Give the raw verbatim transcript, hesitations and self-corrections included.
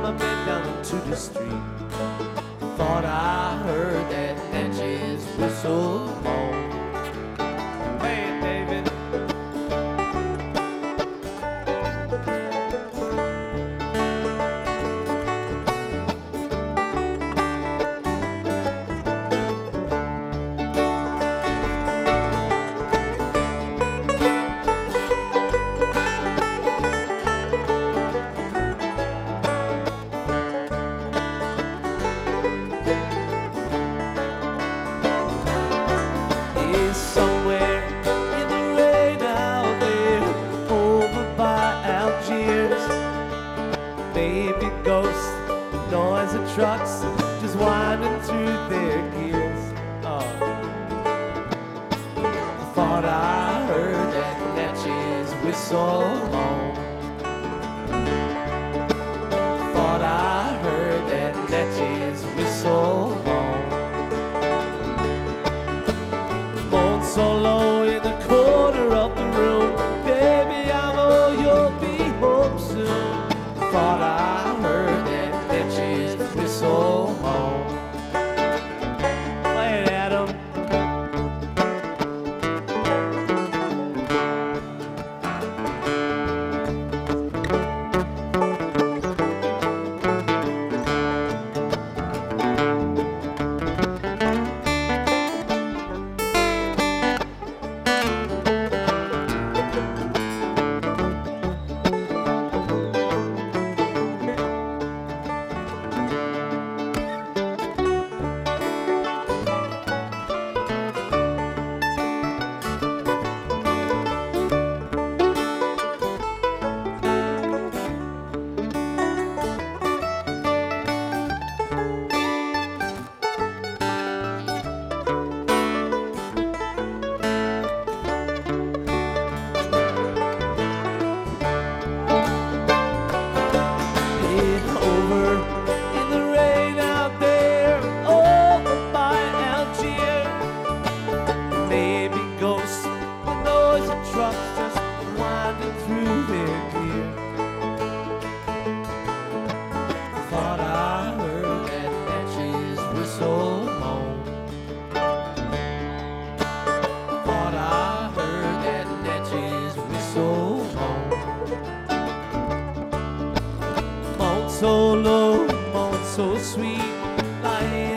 my bed down into the street. Thought I heard that Natchez whistle moan. Play it, David. Somewhere in the rain out there, over by Algiers, baby ghosts, noise of trucks just winding through their gears. Oh. Thought I heard that Natchez whistle moan. Thought I heard that Natchez whistle moan. So low in the corner of the room, baby, I know you'll be home soon. Thought I heard that Natchez whistle moan. Play it, Adam. Thought I heard that Natchez whistle moan. Thought I heard that Natchez whistle moan. Moan so low, moan so sweet, lying